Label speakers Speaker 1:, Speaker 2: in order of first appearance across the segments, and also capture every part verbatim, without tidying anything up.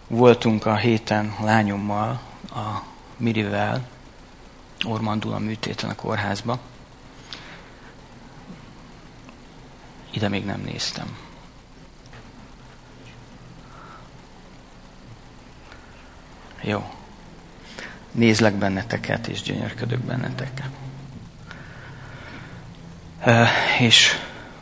Speaker 1: Voltunk a héten a lányommal, a Mirivel, Ormandul a műtéten a kórházba. Ide még nem néztem. Jó. Nézlek benneteket, és gyönyörködök benneteket. Uh, és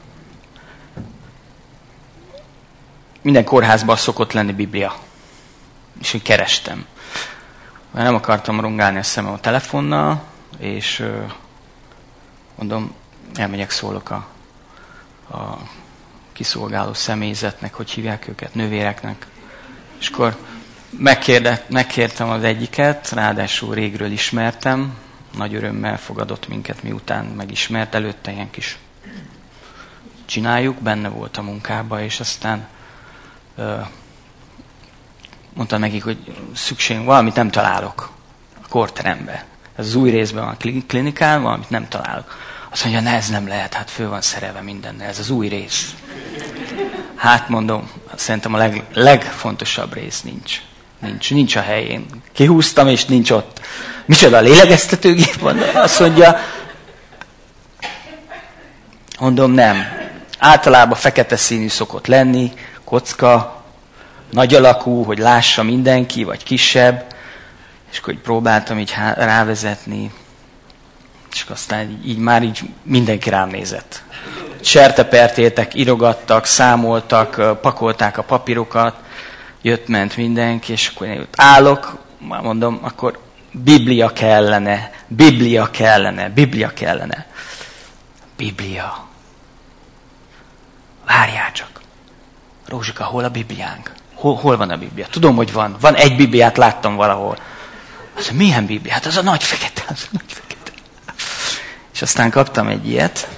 Speaker 1: minden kórházban szokott lenni Biblia. És én kerestem. Mert nem akartam rongálni a szemem a telefonnal, és uh, mondom, elmegyek, szólok a, a kiszolgáló személyzetnek, hogy hívják őket, nővéreknek. És akkor megkérde, megkértem az egyiket, ráadásul régről ismertem, nagy örömmel fogadott minket, miután megismert, előtte ilyen kis csináljuk, benne volt a munkában, és aztán ö, mondtam nekik, hogy szükségünk valamit nem találok a kórterembe. Ez az új részben van a klinikán, valamit nem találok. Azt mondja, ne, ez nem lehet, hát föl van szerelve mindennel, ez az új rész. Hát mondom, szerintem a leg, legfontosabb rész nincs. Nincs, nincs a helyén. Kihúztam, és nincs ott. Micsoda, a lélegeztetőgép van? Azt mondja, mondom, nem. Általában fekete színű szokott lenni, kocka, nagy alakú, hogy lássa mindenki, vagy kisebb. És akkor így próbáltam így rávezetni, és aztán így, így már így mindenki rám nézett. Sertepertéltek, írogattak, számoltak, pakolták a papírokat, jött-ment mindenki, és akkor én ott állok, mondom, akkor Biblia kellene, Biblia kellene, Biblia kellene. Biblia. Várjál csak. Rózsika, hol a Bibliánk? Hol, hol van a Biblia? Tudom, hogy van. Van egy Bibliát, láttam valahol. Az a milyen Biblia? Hát az a nagy fekete, az a nagy fekete. És aztán kaptam egy ilyet.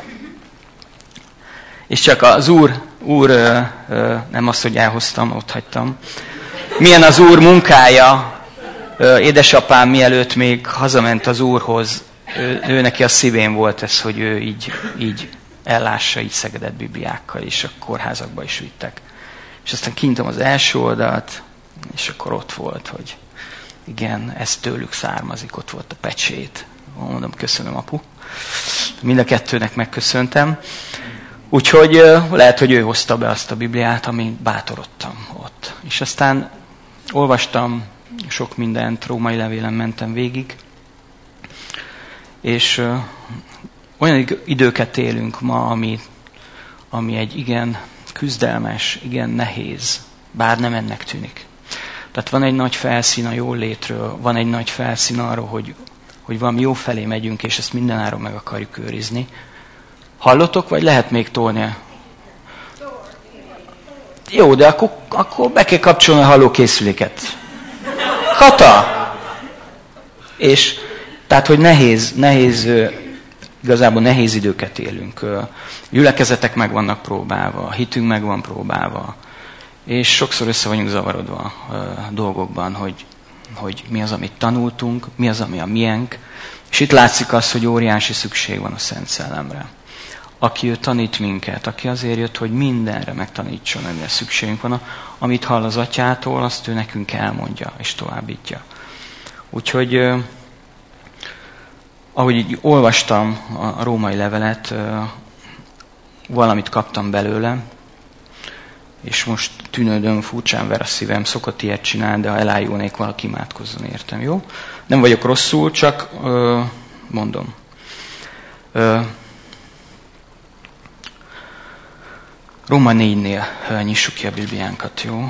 Speaker 1: És csak az Úr, Úr ö, ö, nem azt, hogy elhoztam, ott hagytam. Milyen az Úr munkája, ö, édesapám mielőtt még hazament az Úrhoz, ő, ő neki a szívén volt ez, hogy ő így, így ellássa, így szegedett bibliákkal, és a kórházakba is vittek. És aztán kinyitom az első oldalt, és akkor ott volt, hogy igen, ez tőlük származik, ott volt a pecsét. Mondom, köszönöm, apu. Mind a kettőnek megköszöntem. Úgyhogy lehet, hogy ő hozta be azt a Bibliát, amit bátorodtam ott. És aztán olvastam sok mindent, római levélen mentem végig, és uh, olyan időket élünk ma, ami, ami egy igen küzdelmes, igen nehéz, bár nem ennek tűnik. Tehát van egy nagy felszín a jól létről, van egy nagy felszín arról, hogy, hogy valami jó felé megyünk, és ezt mindenáron meg akarjuk őrizni. Hallotok, vagy lehet még tolni? Jó, de akkor, akkor be kell kapcsolni a hallókészüléket. Kata! És tehát, hogy nehéz, nehéz, igazából nehéz időket élünk. Gyülekezetek meg vannak próbálva, a hitünk meg van próbálva, és sokszor össze vagyunk zavarodva a dolgokban, hogy, hogy mi az, amit tanultunk, mi az, ami a miénk, és itt látszik az, hogy óriási szükség van a Szent Szellemre. Aki ő tanít minket, aki azért jött, hogy mindenre megtanítson, amire szükségünk van, amit hall az atyától, azt ő nekünk elmondja és továbbítja. Úgyhogy eh, ahogy így olvastam a római levelet, eh, valamit kaptam belőle, és most tűnődöm, furcsán ver a szívem, szokott ilyet csinálni, de ha elájulnék, valaki imádkozzon értem, jó? Nem vagyok rosszul, csak eh, mondom. Eh, Róma négynél nyissuk ki a Bibliánkat, jó?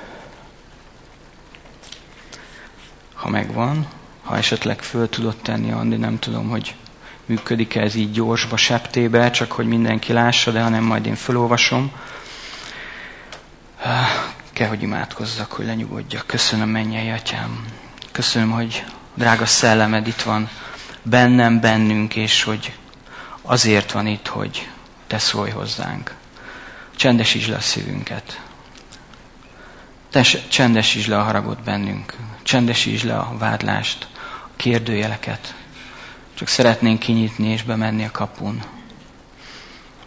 Speaker 1: Ha megvan, ha esetleg föl tudod tenni, Andi, nem tudom, hogy működik ez így gyorsba, septébe, csak hogy mindenki lássa, de ha nem, majd én fölolvasom. Kell, hogy imádkozzak, hogy lenyugodjak. Köszönöm, mennyei atyám. Köszönöm, hogy drága szellemed itt van bennem, bennünk, és hogy azért van itt, hogy te szólj hozzánk. Csendesítsd le a szívünket. Te csendesítsd le a haragot bennünk. Csendesítsd le a vádlást, a kérdőjeleket. Csak szeretnénk kinyitni és bemenni a kapun.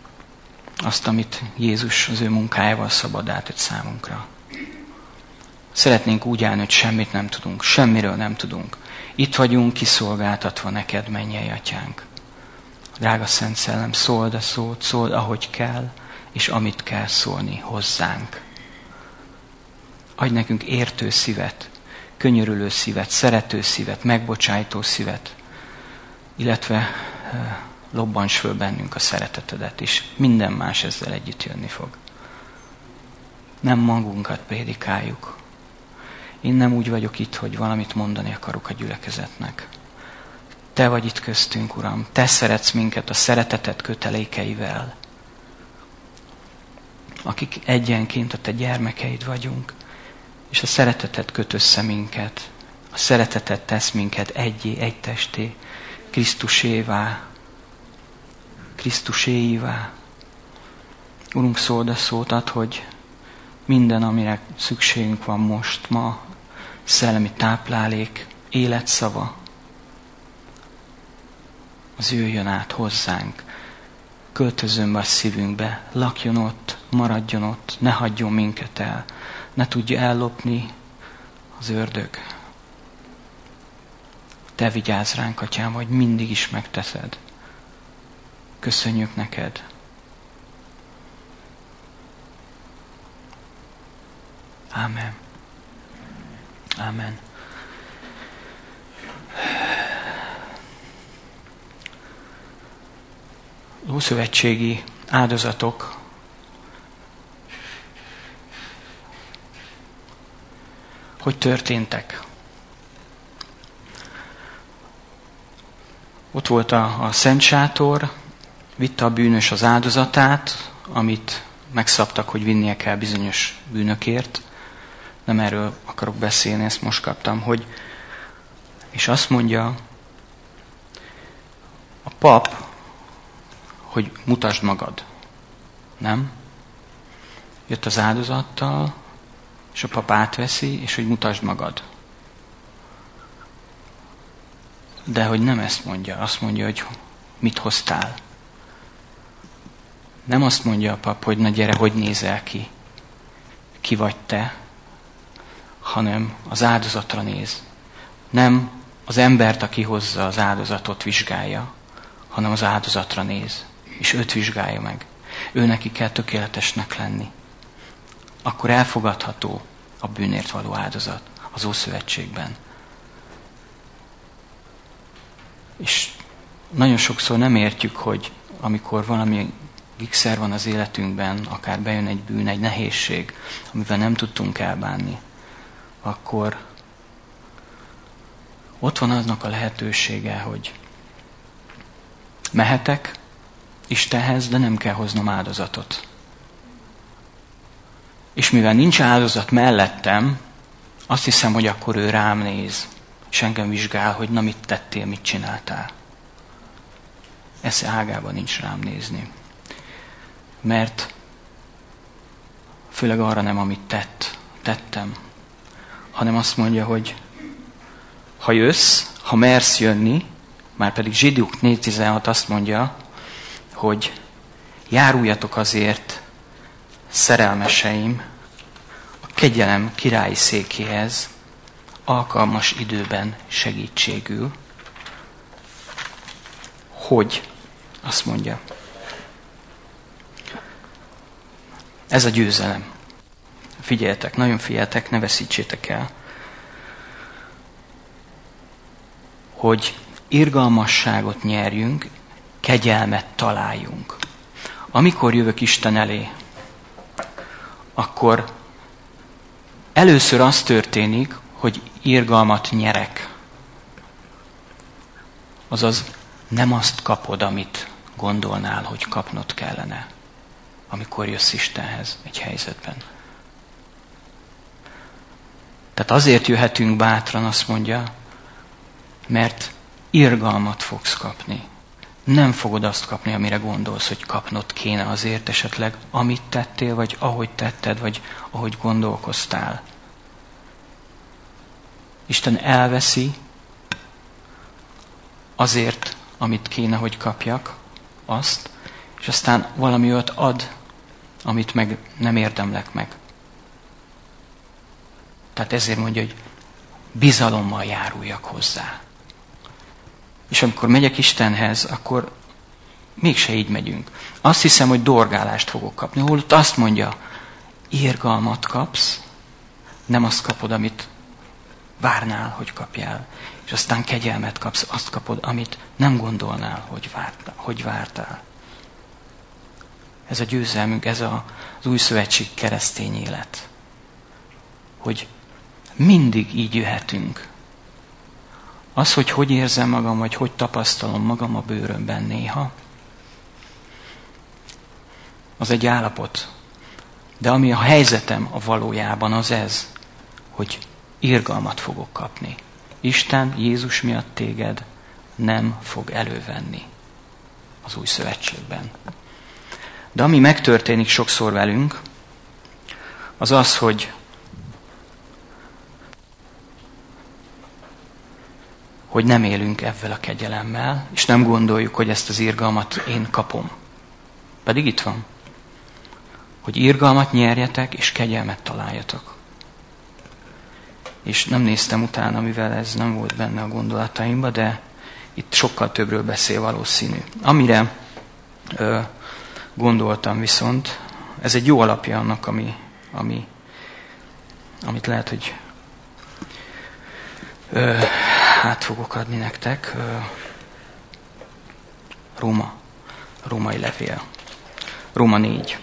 Speaker 1: Azt, amit Jézus az ő munkájával szabad átött számunkra. Szeretnénk úgy állni, hogy semmit nem tudunk, semmiről nem tudunk. Itt vagyunk kiszolgáltatva neked, mennyei atyánk. A drága Szent Szellem, szóld a szót, szóld, ahogy kell, és amit kell szólni hozzánk. Adj nekünk értő szívet, könyörülő szívet, szerető szívet, megbocsájtó szívet, illetve lobbants föl bennünk a szeretetedet, és minden más ezzel együtt jönni fog. Nem magunkat prédikáljuk. Én nem úgy vagyok itt, hogy valamit mondani akarok a gyülekezetnek. Te vagy itt köztünk, Uram. Te szeretsz minket a szereteted kötelékeivel. Akik egyenként a te gyermekeid vagyunk, és a szereteted köt össze minket. A szereteted tesz minket egyé, egy testé, Krisztusévá, Krisztuséivá. Urunk, szóld a szót, add, hogy minden, amire szükségünk van most, ma, szellemi táplálék, életszava, az jöjjön át hozzánk, költözön be a szívünkbe, lakjon ott, maradjon ott, ne hagyjon minket el, ne tudja ellopni az ördög. Te vigyázz ránk, Atyám, hogy mindig is megteszed. Köszönjük neked. Ámen. Ámen. Ószövetségi áldozatok hogy történtek? Ott volt a, a Szent Sátor, vitte a bűnös az áldozatát, amit megszabtak, hogy vinnie kell bizonyos bűnökért. Nem erről akarok beszélni, ezt most kaptam, hogy és azt mondja a pap, hogy mutasd magad. Nem? Jött az áldozattal, és a pap átveszi, és hogy mutasd magad. De hogy nem ezt mondja, azt mondja, hogy mit hoztál. Nem azt mondja a pap, hogy na gyere, hogy nézel ki, ki vagy te, hanem az áldozatra néz. Nem az embert, aki hozza az áldozatot, vizsgálja, hanem az áldozatra néz, és őt vizsgálja meg. Ő neki kell tökéletesnek lenni. Akkor elfogadható a bűnért való áldozat az Ószövetségben. És nagyon sokszor nem értjük, hogy amikor valami gigszer van az életünkben, akár bejön egy bűn, egy nehézség, amivel nem tudtunk elbánni, akkor ott van aznak a lehetősége, hogy mehetek Istenhez, de nem kell hoznom áldozatot. És mivel nincs áldozat mellettem, azt hiszem, hogy akkor ő rám néz, és engem vizsgál, hogy na mit tettél, mit csináltál. Esze ágában nincs rám nézni. Mert főleg arra nem, amit tett, tettem, hanem azt mondja, hogy ha jössz, ha mersz jönni, már pedig Zsidók négy tizenhat azt mondja, hogy járuljatok azért, szerelmeseim, a kegyelem királyi székéhez, alkalmas időben segítségül, hogy, azt mondja, ez a győzelem. Figyeljetek, nagyon figyeljetek, ne veszítsétek el, hogy irgalmasságot nyerjünk, kegyelmet találjunk. Amikor jövök Isten elé, akkor először az történik, hogy irgalmat nyerek. Azaz nem azt kapod, amit gondolnál, hogy kapnod kellene, amikor jössz Istenhez egy helyzetben. Tehát azért jöhetünk bátran, azt mondja, mert irgalmat fogsz kapni. Nem fogod azt kapni, amire gondolsz, hogy kapnod kéne azért esetleg, amit tettél, vagy ahogy tetted, vagy ahogy gondolkoztál. Isten elveszi azért, amit kéne, hogy kapjak, azt, és aztán valami olyat ad, amit meg nem érdemlek meg. Tehát ezért mondja, hogy bizalommal járuljak hozzá. És amikor megyek Istenhez, akkor mégse így megyünk. Azt hiszem, hogy dorgálást fogok kapni. Holott azt mondja, irgalmat kapsz, nem azt kapod, amit várnál, hogy kapjál. És aztán kegyelmet kapsz, azt kapod, amit nem gondolnál, hogy, várt, hogy vártál. Ez a győzelmünk, ez a, az új szövetség keresztény élet. Hogy mindig így jöhetünk. Az, hogy hogy érzem magam, vagy hogy tapasztalom magam a bőrömben néha, az egy állapot. De ami a helyzetem a valójában, az ez, hogy irgalmat fogok kapni. Isten Jézus miatt téged nem fog elővenni az új szövetségben. De ami megtörténik sokszor velünk, az az, hogy hogy nem élünk ezzel a kegyelemmel, és nem gondoljuk, hogy ezt az irgalmat én kapom. Pedig itt van. Hogy irgalmat nyerjetek, és kegyelmet találjatok. És nem néztem utána, mivel ez nem volt benne a gondolataimba, de itt sokkal többről beszél valószínű. Amire ö, gondoltam viszont, ez egy jó alapja annak, ami, ami, amit lehet, hogy ö, át fogok adni nektek. Ö, Róma, római levél. Róma négy.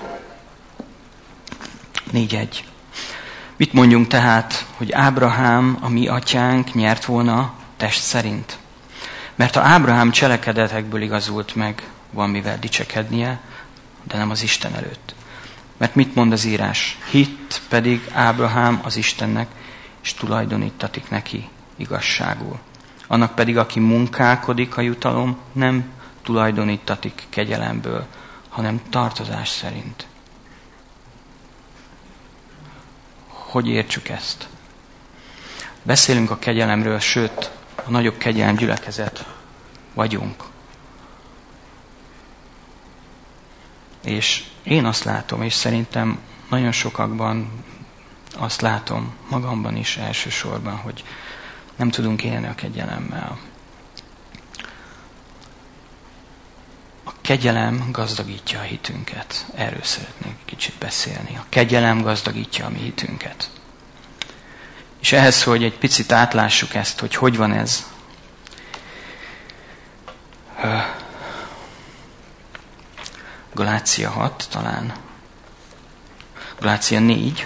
Speaker 1: négy egy. Mit mondjunk tehát, hogy Ábrahám, a mi atyánk nyert volna test szerint? Mert ha Ábrahám cselekedetekből igazult meg, van mivel dicsekednie, de nem az Isten előtt. Mert mit mond az írás? Hitt pedig Ábrahám az Istennek, és tulajdonítatik neki igazságul. Annak pedig, aki munkálkodik a jutalom, nem tulajdonítatik kegyelemből, hanem tartozás szerint. Hogy értsük ezt? Beszélünk a kegyelemről, sőt, a nagyobb kegyelem gyülekezet vagyunk. És én azt látom, és szerintem nagyon sokakban azt látom, magamban is elsősorban, hogy nem tudunk élni a kegyelemmel. A kegyelem gazdagítja a hitünket. Erről szeretnék kicsit beszélni. A kegyelem gazdagítja a mi hitünket. És ehhez, hogy egy picit átlássuk ezt, hogy hogy van ez. Galácia hat talán. Galácia négy.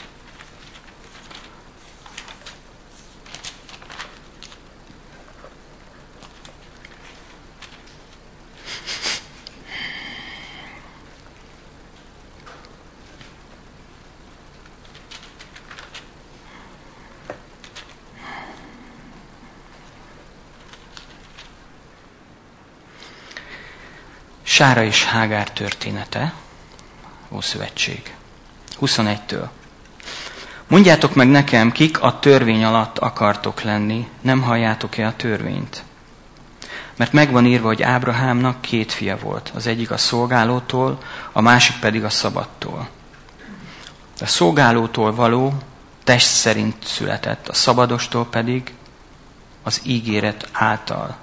Speaker 1: Sára és Hágár története, Ószövetség, huszonegytől. Mondjátok meg nekem, kik a törvény alatt akartok lenni, nem halljátok-e a törvényt? Mert megvan írva, hogy Ábrahámnak két fia volt, az egyik a szolgálótól, a másik pedig a szabadtól. A szolgálótól való test szerint született, a szabadostól pedig az ígéret által.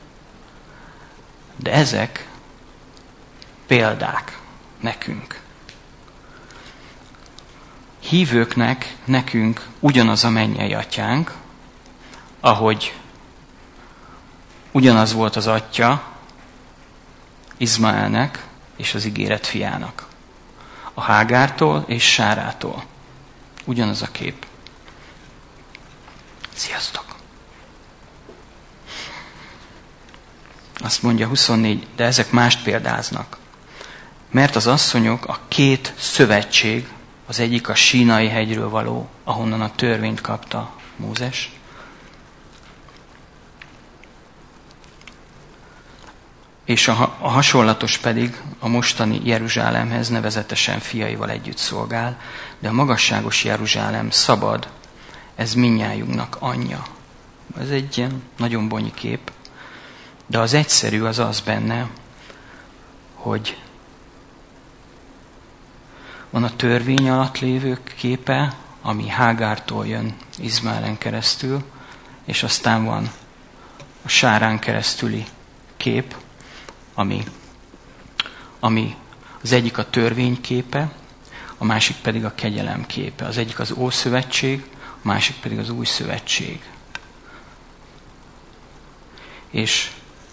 Speaker 1: De ezek példák nekünk. Hívőknek, nekünk ugyanaz a mennyei atyánk, ahogy ugyanaz volt az atya Izmaelnek és az ígéret fiának. A Hágártól és Sárától. Ugyanaz a kép. Sziasztok! Azt mondja huszonnégy, de ezek mást példáznak. Mert az asszonyok a két szövetség, az egyik a Sínai hegyről való, ahonnan a törvényt kapta Mózes, és a, a hasonlatos pedig a mostani Jeruzsálemhez nevezetesen fiaival együtt szolgál, de a magasságos Jeruzsálem szabad, ez mindnyájunknak anyja. Ez egy ilyen nagyon bonyi kép, de az egyszerű az az benne, hogy van a törvény alatt lévők képe, ami Hágártól jön Izmaelen keresztül, és aztán van a Sárán keresztüli kép, ami, ami az egyik a törvény képe, a másik pedig a kegyelem képe. Az egyik az Ószövetség, a másik pedig az Új Szövetség. És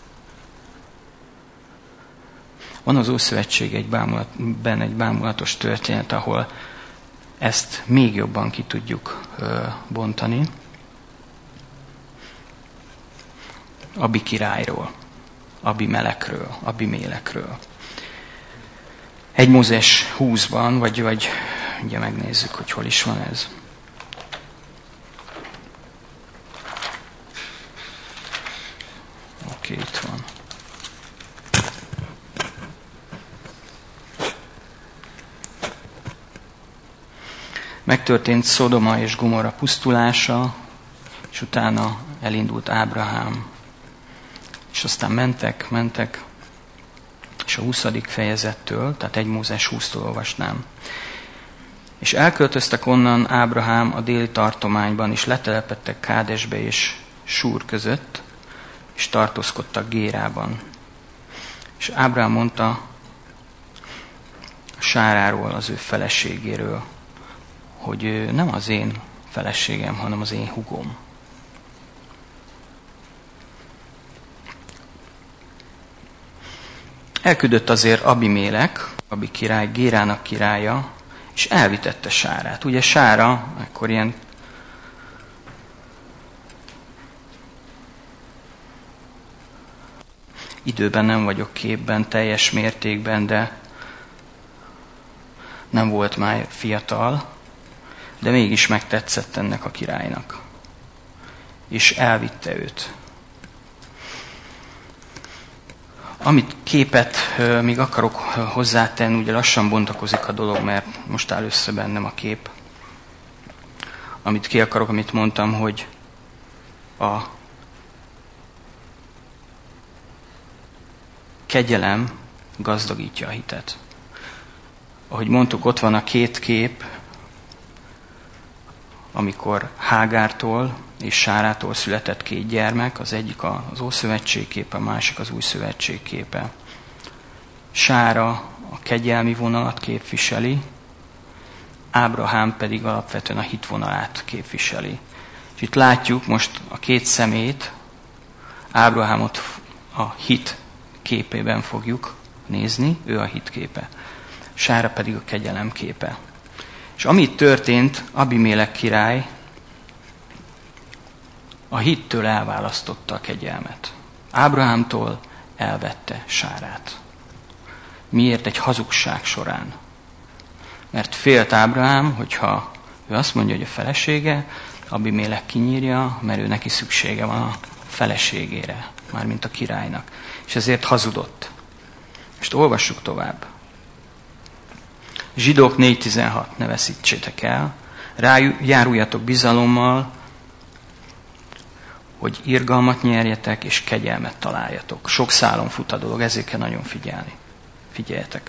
Speaker 1: van az Ószövetség egy bámulatban egy bámulatos történet, ahol ezt még jobban ki tudjuk ö, bontani. Abi királyról, Abimelekről, Abimélekről. egy Mózes húszban, vagy, vagy ugye megnézzük, hogy hol is van ez. Oké, itt van. Megtörtént Szodoma és Gomorra pusztulása, és utána elindult Ábrahám. És aztán mentek, mentek, és a huszadik fejezettől, tehát egy Mózes húsztól olvasnám. És elköltöztek onnan Ábrahám a déli tartományban, és letelepedtek Kádesbe és Súr között, és tartózkodtak Gérában. És Ábrahám mondta Sáráról, az ő feleségéről, hogy ő nem az én feleségem, hanem az én húgom. Elküldött azért Abimélek, Abi király, Gérának királya, és elvitette Sárát. Ugye Sára, akkor ilyen időben nem vagyok képben, teljes mértékben, de nem volt már fiatal, de mégis megtetszett ennek a királynak. És elvitte őt. Amit képet euh, még akarok hozzátenni, ugye lassan bontakozik a dolog, mert most áll össze bennem a kép. Amit ki akarok, amit mondtam, hogy a kegyelem gazdagítja a hitet. Ahogy mondtuk, ott van a két kép, amikor Hágártól és Sárától született két gyermek, az egyik az Ószövetség képe, a másik az Új Szövetség képe. Sára a kegyelmi vonalat képviseli, Ábrahám pedig alapvetően a hit vonalát képviseli. És itt látjuk most a két szemét, Ábrahámot a hit képében fogjuk nézni, ő a hit képe. Sára pedig a kegyelem képe. És amit történt, Abimélek király a hittől elválasztotta a kegyelmet. Ábrahámtól elvette Sárát. Miért? Egy hazugság során. Mert félt Ábrahám, hogyha ő azt mondja, hogy a felesége, Abimélek kinyírja, mert ő neki szüksége van a feleségére, mármint a királynak. És ezért hazudott. Most olvassuk tovább. Zsidók négy tizenhat, ne veszítsétek el, rájáruljatok bizalommal, hogy irgalmat nyerjetek, és kegyelmet találjatok. Sok szálon fut a dolog, ezért kell nagyon figyelni. Figyeljetek.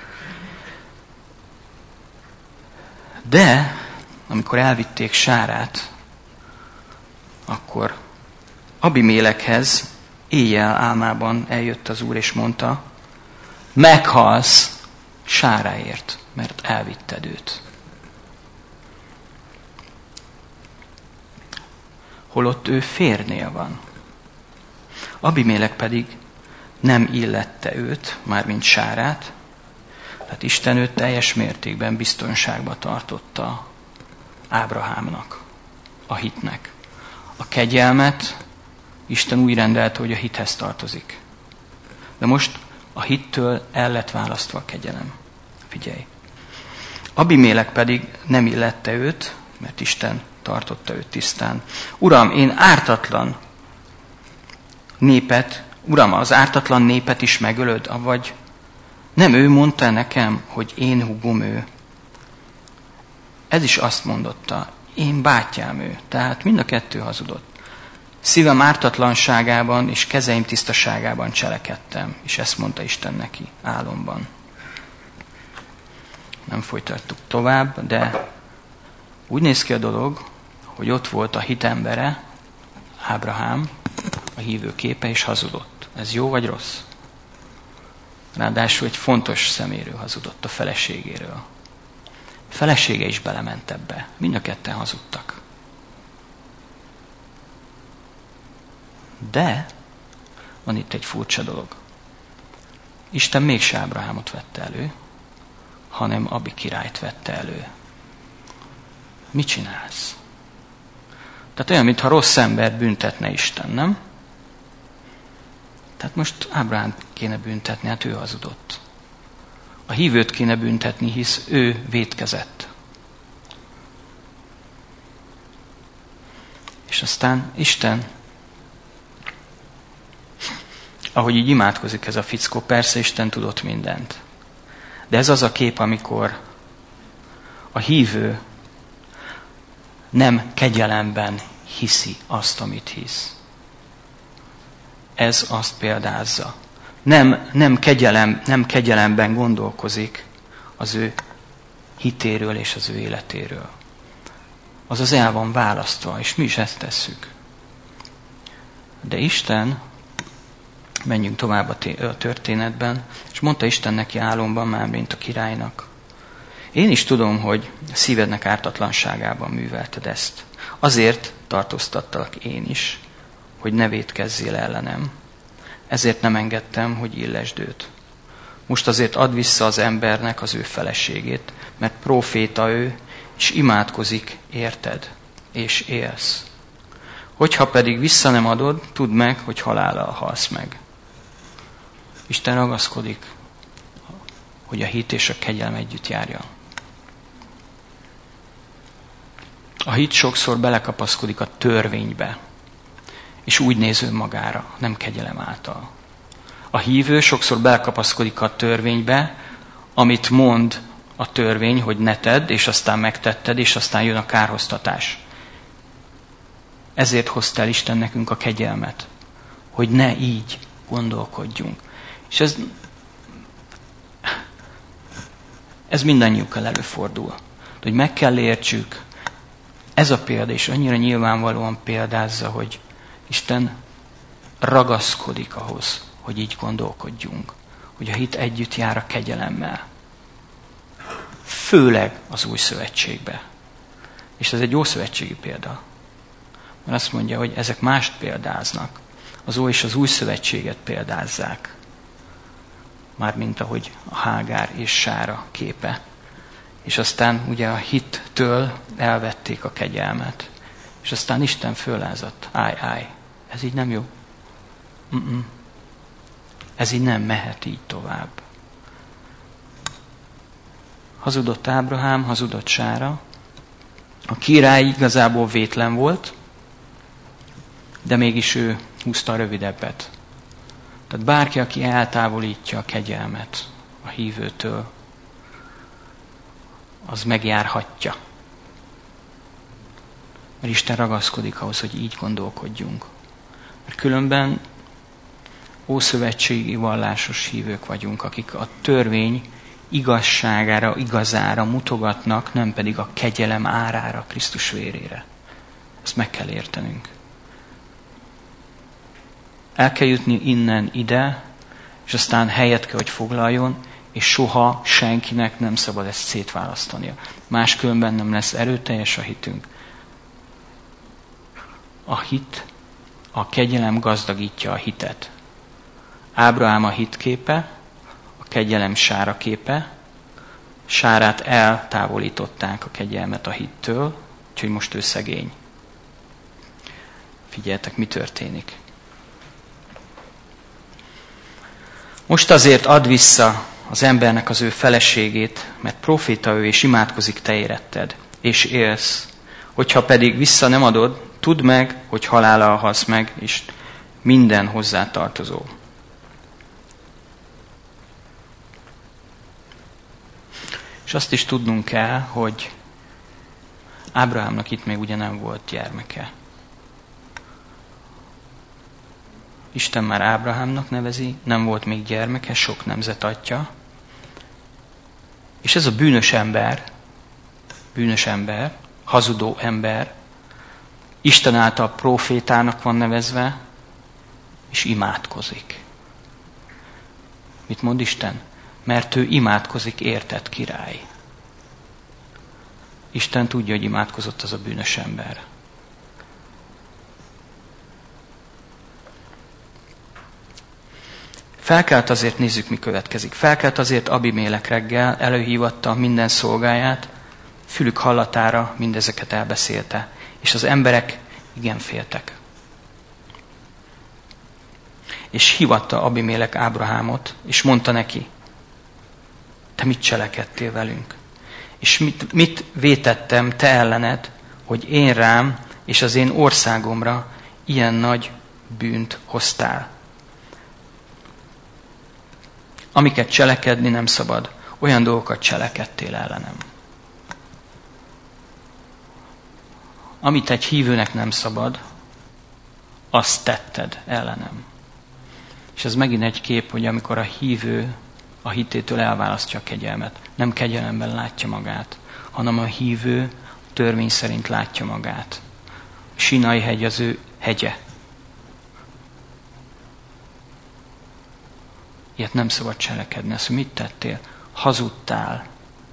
Speaker 1: De, amikor elvitték Sárát, akkor Abimélekhez éjjel álmában eljött az Úr, és mondta, meghalsz Sáráért, mert elvitted őt. Holott ő férnél van. Abimélek pedig nem illette őt, mármint Sárát, tehát Isten őt teljes mértékben biztonságba tartotta Ábrahámnak, a hitnek. A kegyelmet Isten úgy rendelte, hogy a hithez tartozik. De most a hittől el lett választva a kegyelem. Figyelj. Abimélek pedig nem illette őt, mert Isten tartotta őt tisztán. Uram, én ártatlan népet, Uram, az ártatlan népet is megölöd, avagy nem ő mondta nekem, hogy én húgom ő. Ez is azt mondotta, én bátyám ő. Tehát mind a kettő hazudott. Szívem ártatlanságában és kezeim tisztaságában cselekedtem. És ezt mondta Isten neki álomban. Nem folytattuk tovább, de Úgy néz ki a dolog, hogy ott volt a hit embere, Ábrahám, a hívő képe, és hazudott. Ez jó vagy rossz? Ráadásul egy fontos szeméről hazudott, a feleségéről. A felesége is belement ebbe. Mind a ketten hazudtak. De van itt egy furcsa dolog. Isten mégse Ábrahámot vette elő, hanem Abi királyt vette elő. Mit csinálsz? Tehát olyan, mintha rossz ember büntetne Isten, nem? Tehát most Ábrahám kéne büntetni, hát ő hazudott. A hívőt kéne büntetni, hisz ő vétkezett. És aztán Isten, ahogy így imádkozik ez a fickó, persze Isten tudott mindent. De ez az a kép, amikor a hívő nem kegyelemben hiszi azt, amit hisz. Ez azt példázza. Nem, nem, kegyelem, nem kegyelemben gondolkozik az ő hitéről és az ő életéről. Azaz el van választva, és mi is ezt tesszük. De Isten, menjünk tovább a történetben, és mondta Isten neki álomban, már mint a királynak: én is tudom, hogy szívednek ártatlanságában művelted ezt. Azért tartóztattalak én is, hogy ne vétkezzél ellenem. Ezért nem engedtem, hogy illesd őt. Most azért add vissza az embernek az ő feleségét, mert próféta ő, és imádkozik érted, és élsz. Hogyha pedig vissza nem adod, tudd meg, hogy halállal halsz meg. Isten ragaszkodik, hogy a hit és a kegyelem együtt járjon. A hit sokszor belekapaszkodik a törvénybe, és úgy néz önmagára, nem kegyelem által. A hívő sokszor belekapaszkodik a törvénybe, amit mond a törvény, hogy ne tedd, és aztán megtetted, és aztán jön a kárhoztatás. Ezért hozta el Isten nekünk a kegyelmet, hogy ne így gondolkodjunk. És ez, ez mindannyiukkal előfordul. Hogy meg kell értsük, ez a példa is annyira nyilvánvalóan példázza, hogy Isten ragaszkodik ahhoz, hogy így gondolkodjunk. Hogy a hit együtt jár a kegyelemmel. Főleg az új szövetségbe. És ez egy ószövetségi példa. Mert azt mondja, hogy ezek mást példáznak. Az ói és az új szövetséget példázzák. Mármint ahogy a Hágár és Sára képe. És aztán ugye a hittől elvették a kegyelmet. És aztán Isten föllázadt. Áj, áj, ez így nem jó. Mm-mm. Ez így nem mehet így tovább. Hazudott Ábrahám, hazudott Sára. A király igazából vétlen volt, de mégis ő húzta a rövidebbet. Tehát bárki, aki eltávolítja a kegyelmet a hívőtől, az megjárhatja. Mert Isten ragaszkodik ahhoz, hogy így gondolkodjunk. Mert különben ószövetségi vallásos hívők vagyunk, akik a törvény igazságára, igazára mutogatnak, nem pedig a kegyelem árára, Krisztus vérére. Ezt meg kell értenünk. El kell jutni innen ide, és aztán helyet kell, hogy foglaljon, és soha senkinek nem szabad ezt szétválasztania. Máskülönben nem lesz erőteljes a hitünk. A hit, a kegyelem gazdagítja a hitet. Ábrahám a hitképe, a kegyelem Sára képe. Sárát eltávolították a kegyelmet a hittől, úgyhogy most ő szegény. Figyeljetek, mi történik. Most azért add vissza az embernek az ő feleségét, mert proféta ő, és imádkozik te éretted, és élsz. Hogyha pedig vissza nem adod, tudd meg, hogy halállal halsz meg, és minden hozzátartozó. És azt is tudnunk kell, hogy Ábrahámnak itt még ugye nem volt gyermeke. Isten már Ábrahámnak nevezi, nem volt még gyermeke, sok nemzet atya. És ez a bűnös ember, bűnös ember, hazudó ember, Isten által prófétának van nevezve, és imádkozik. Mit mond Isten? Mert ő imádkozik, érted, király. Isten tudja, hogy imádkozott az a bűnös ember. Felkelt azért, nézzük, mi következik. Felkelt azért Abimélek reggel, előhívatta minden szolgáját, fülük hallatára mindezeket elbeszélte. És az emberek igen féltek. És hívatta Abimélek Ábrahámot, és mondta neki, te mit cselekedtél velünk? És mit, mit vétettem te ellened, hogy én rám és az én országomra ilyen nagy bűnt hoztál? Amiket cselekedni nem szabad, olyan dolgokat cselekedtél ellenem. Amit egy hívőnek nem szabad, azt tetted ellenem. És ez megint egy kép, hogy amikor a hívő a hitétől elválasztja a kegyelmet, nem kegyelemben látja magát, hanem a hívő törvény szerint látja magát. A Sínai hegy az ő hegye. Ilyet nem szabad cselekedni. Azt, mit tettél? Hazudtál.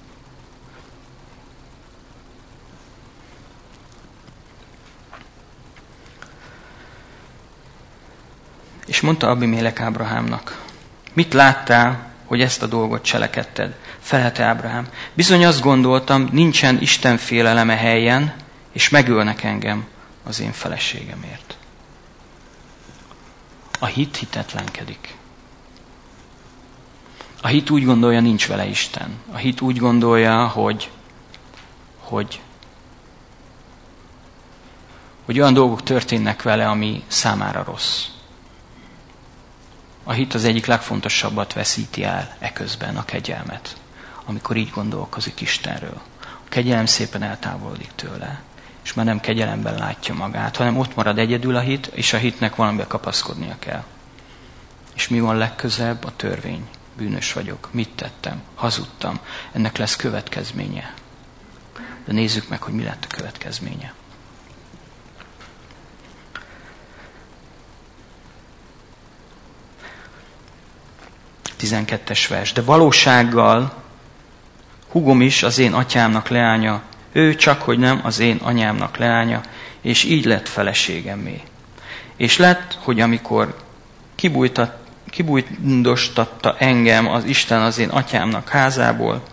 Speaker 1: És mondta Abimélek Ábrahámnak, mit láttál, hogy ezt a dolgot cselekedted? Felelte Ábrahám, bizony azt gondoltam, nincsen Isten féleleme helyen, és megölnek engem az én feleségemért. A hit hitetlenkedik. A hit úgy gondolja, nincs vele Isten. A hit úgy gondolja, hogy, hogy, hogy olyan dolgok történnek vele, ami számára rossz. A hit az egyik legfontosabbat veszíti el eközben, a kegyelmet, amikor így gondolkozik Istenről. A kegyelem szépen eltávolodik tőle, és már nem kegyelemben látja magát, hanem ott marad egyedül a hit, és a hitnek valamibe kapaszkodnia kell. És mi van legközelebb? A törvény. Bűnös vagyok. Mit tettem? Hazudtam. Ennek lesz következménye. De nézzük meg, hogy mi lett a következménye. tizenkettes vers. De valósággal húgom is az én atyámnak leánya, ő csak, hogy nem az én anyámnak leánya, és így lett feleségemmé. És lett, hogy amikor kibújtat, kibújtostatta engem az Isten az én atyámnak házából,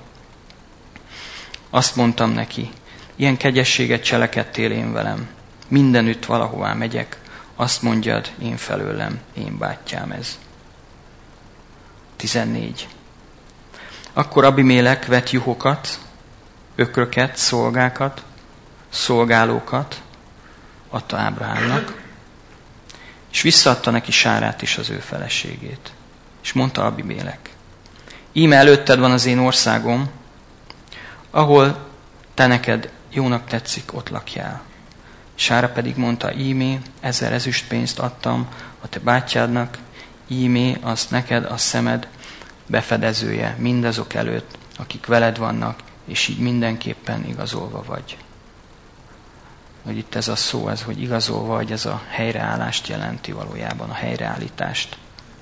Speaker 1: azt mondtam neki, ilyen kegyességet cselekedtél én velem, mindenütt valahová megyek, azt mondjad én felőlem, én bátyám ez. tizennégy. Akkor Abimélek vett juhokat, ökröket, szolgákat, szolgálókat adta Ábrahámnak, és visszaadta neki Sárát is, az ő feleségét. És mondta Abimélek, íme előtted van az én országom, ahol te neked jónak tetszik, ott lakjál. Sára pedig mondta, ímé, ezer ezüstpénzt adtam a te bátyádnak, ímé, az neked a szemed befedezője mindazok előtt, akik veled vannak, és így mindenképpen igazolva vagy. Hogy itt ez a szó, ez, hogy igazolva vagy, ez a helyreállást jelenti valójában, a helyreállítást.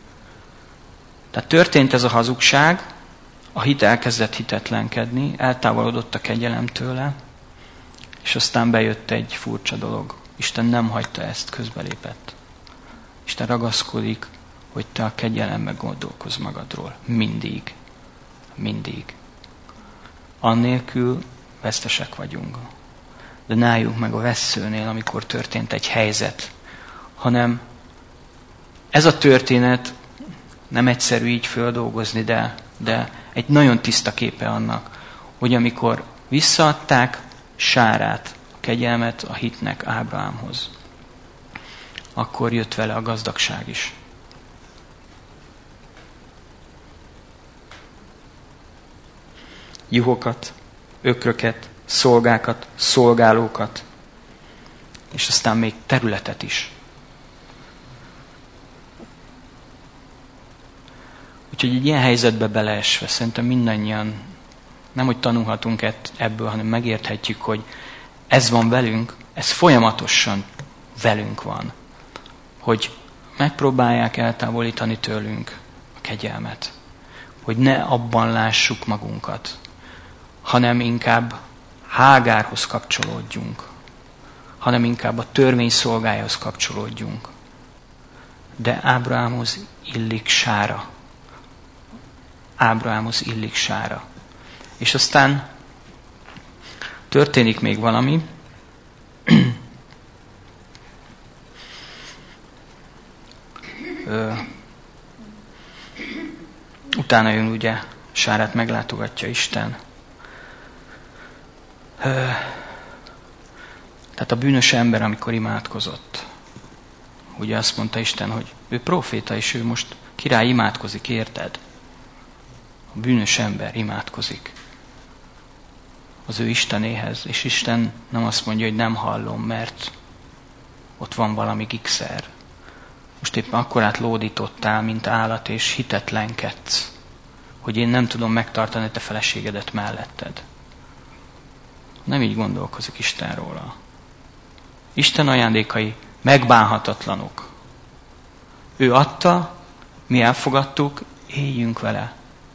Speaker 1: Tehát történt ez a hazugság, a hit elkezdett hitetlenkedni, eltávolodott a kegyelem tőle, és aztán bejött egy furcsa dolog. Isten nem hagyta ezt, közbelépett. Isten ragaszkodik, hogy te a kegyelembe gondolkozz magadról. Mindig. Mindig. Annélkül vesztesek vagyunk. De ne álljunk meg a vesszőnél, amikor történt egy helyzet, hanem ez a történet nem egyszerű így földolgozni, de, de egy nagyon tiszta képe annak, hogy amikor visszaadták Sárát, a kegyelmet a hitnek Ábrahámhoz, akkor jött vele a gazdagság is. Juhokat, ökröket, szolgákat, szolgálókat, és aztán még területet is. Úgyhogy egy ilyen helyzetbe beleesve, szerintem mindannyian nem, hogy tanulhatunk ebből, hanem megérthetjük, hogy ez van velünk, ez folyamatosan velünk van, hogy megpróbálják eltávolítani tőlünk a kegyelmet, hogy ne abban lássuk magunkat, hanem inkább Hágárhoz kapcsolódjunk, hanem inkább a törvény szolgájához kapcsolódjunk. De Ábrahámhoz illik Sára. Ábrahámhoz illik Sára. És aztán történik még valami. Ö, utána jön ugye, Sárát meglátogatja Isten. Ö, tehát a bűnös ember, amikor imádkozott, ugye azt mondta Isten, hogy ő proféta, és ő most király imádkozik, érted? A bűnös ember imádkozik az ő Istenéhez, és Isten nem azt mondja, hogy nem hallom, mert ott van valami gigszer. Most éppen akkorát lódítottál, mint állat, és hitetlenkedsz, hogy én nem tudom megtartani te feleségedet melletted. Nem így gondolkozik Isten róla. Isten ajándékai megbánhatatlanok. Ő adta, mi elfogadtuk, éljünk vele.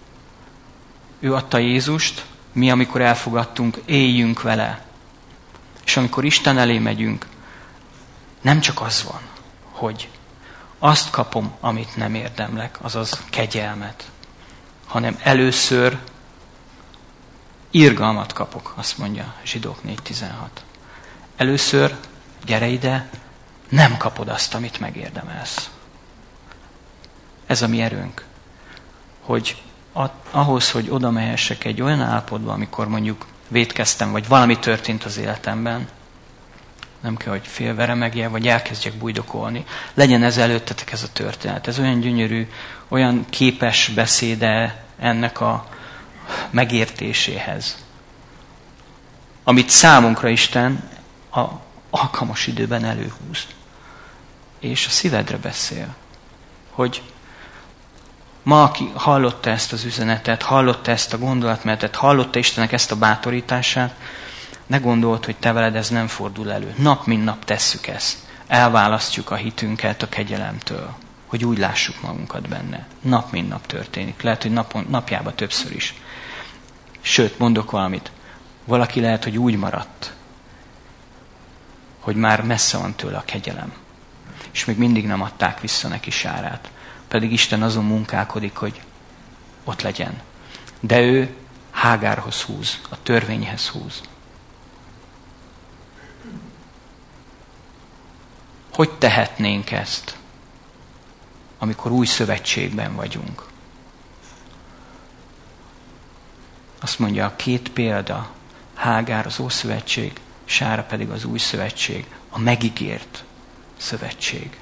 Speaker 1: Ő adta Jézust, mi amikor elfogadtunk, éljünk vele. És amikor Isten elé megyünk, nem csak az van, hogy azt kapom, amit nem érdemlek, azaz kegyelmet, hanem először irgalmat kapok, azt mondja Zsidók négy tizenhat. Először, gyere ide, nem kapod azt, amit megérdemelsz. Ez a mi erőnk, hogy ahhoz, hogy oda mehessek egy olyan állapotba, amikor mondjuk vétkeztem, vagy valami történt az életemben, nem kell, hogy félveremegjel, vagy elkezdjek bujdokolni. Legyen ez előttetek ez a történet. Ez olyan gyönyörű, olyan képes beszéde ennek a megértéséhez. Amit számunkra Isten a alkalmas időben előhúz. És a szívedre beszél. Hogy ma, aki hallotta ezt az üzenetet, hallotta ezt a gondolatmenetet, hallotta Istennek ezt a bátorítását, ne gondold, hogy te veled ez nem fordul elő. Nap mint nap tesszük ezt. Elválasztjuk a hitünket a kegyelemtől, hogy úgy lássuk magunkat benne. Nap mint nap történik. Lehet, hogy napon, napjában többször is. Sőt, mondok valamit. Valaki lehet, hogy úgy maradt, hogy már messze van tőle a kegyelem. És még mindig nem adták vissza neki Sárát. Pedig Isten azon munkálkodik, hogy ott legyen. De ő Hágárhoz húz, a törvényhez húz. Hogy tehetnénk ezt, amikor új szövetségben vagyunk? Azt mondja, a két példa, Hágár az Ószövetség, Sára pedig az Új Szövetség, a megígért szövetség,